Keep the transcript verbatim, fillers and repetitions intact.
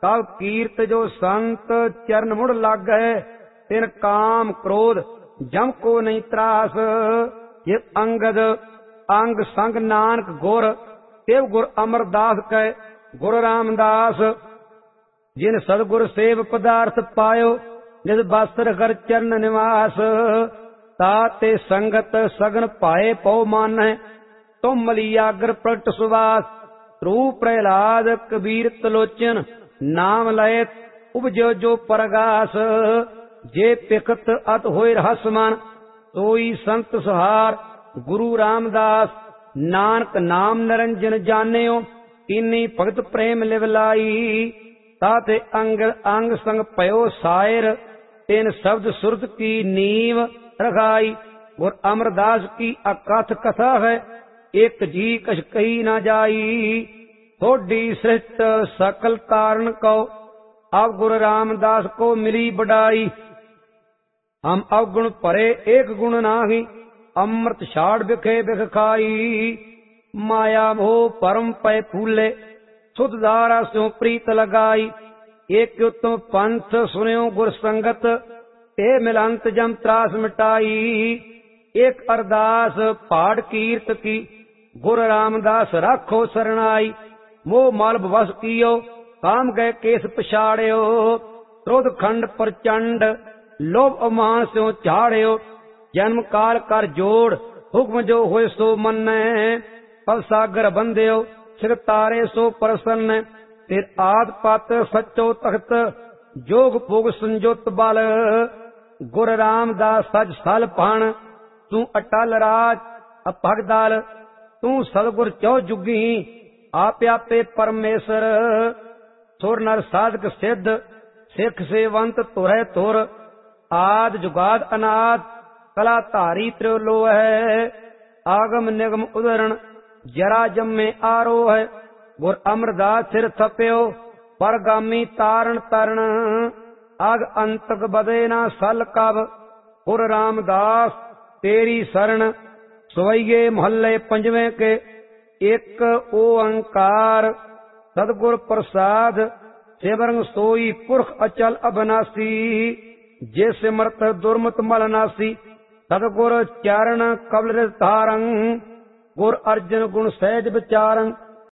तब कीर्त जो संत चरण मुड़ लागै, तिन काम क्रोध जम को नहीं त्रास। ये अंगद अंग संग नानक गुर, तेव गुर अमरदास कै गुरु रामदास। जिन सदगुर सेव पदार्थ पायो, निज बस्त्र कर चरण निवास। ताते संगत सगन पाए पौ मान, तुम मलियागर प्रगट सुवास। रूप प्रहलाद कबीर तलोचन, नाम लय उपजो जो परगास। जे पिखत अत होय रहसमान, सोई संत सुहार गुरु रामदास। नानक नाम निरंजन जानियो, इन्नी भगत प्रेम लिवलाई। ताते अंग अंग संग पयो सायर, तेन शब्द सुरत की नीव रखाई। गुर अमरदास की अकथ कथा है, एक जी कछ कही न जाई। थोड़ी सृष्ट सकल तारण को, अब गुरु रामदास को मिली बढ़ाई। हम अवगुण परे एक गुण नाही, अमृत छाड़ बिखे बिख खाई। माया मोह परम पै फूले, सुध धारा स्यों प्रीत लगाई। एक उत्तम पंथ सुनियो गुर संगत, ते मिलंत जम त्रास मिटाई। एक अरदास पहाड़ कीर्त की, गुरु रामदास राखो शरणाई। मोह मल बस कियो, काम गए केस पछाड़ियो। क्रोध खंड प्रचंड, लोभ अमान स्यों झाड़ियो। जन्म काल कर जोड़, हुक्म जो होए सो मन्नै। पव सागर बंदियो, सिर तारे सो प्रसन्न। फिर आद पत सचो तख्त, जोग भोग संजोत बल। गुर रामदास सज सल फण, तू अटल राज अभगदल। तू सतगुर चौ जुगी, आप आपे परमेश्वर। सुर नर साधक सिद्ध, सिख सेवंत तुरै तुर। आद जुगाद अनाद, कला धारी त्रिलो है। आगम निगम उदरण, जरा जम्मे आरोह। गुर अमरदास सिर थप्यो, परगामी तारण तरण। आग अंतक बदे ना सल कब, गुर रामदास तेरी शरण। सवैये महल्ले पंजवें के, एक ओंकार सदगुर प्रसाद। सिमरन सोई पुरख अचल अबनासी, जे सिमरत दुर्मत मलनासी। सदगुर चरण कबल धारं, गुर अर्जन गुण सहज विचारं।